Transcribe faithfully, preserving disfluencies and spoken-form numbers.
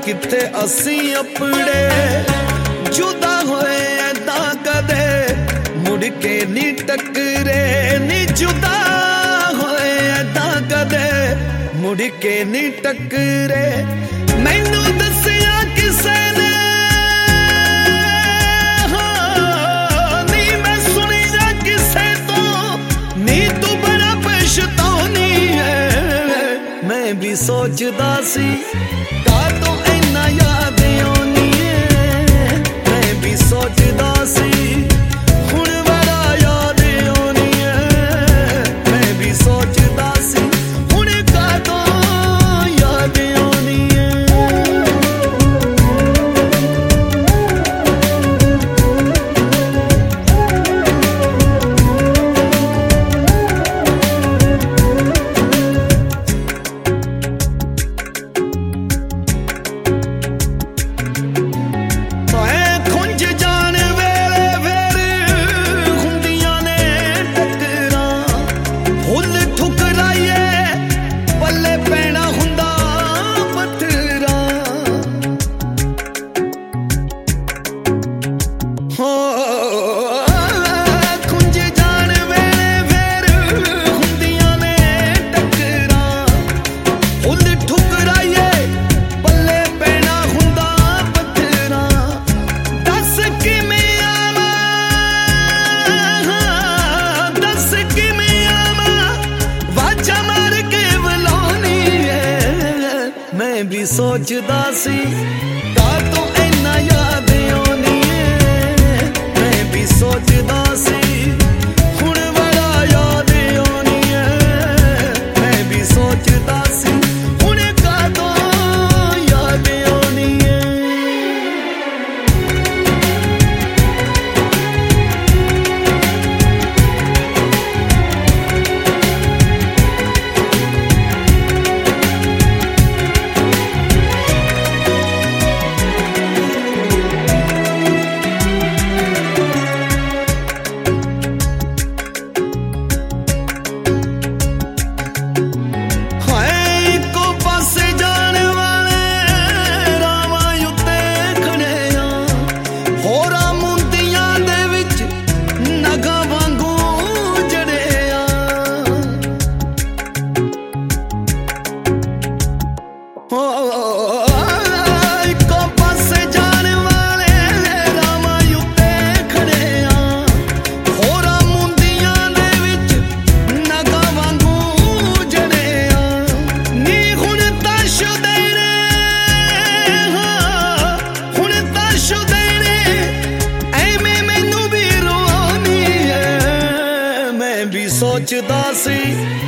किथे असी अपने जुदा होए ऐदा कदे मुड़ के नी टकरे नी जुदा होए ऐदा कदे मुड़ के नी टकरे मैनू दसिया किसे ने नी मैं सुनी जा किसे तो नी तू बड़ा पछताउनी है मैं भी सोचदा सी का तो इन्ना याद आउनी है मैं भी सोचदा सी हुण बड़ा याद आउनी है मैं भी सोचदा सी हुण का तो याद आउनी है। मैं भी सोचदा सी का तो इन्ना याद आउनी है मैं भी सोचदा सी हुण बड़ा याद आउनी है मैं भी सोचदा सी हुण का तो याद आउनी है। सोचदा सी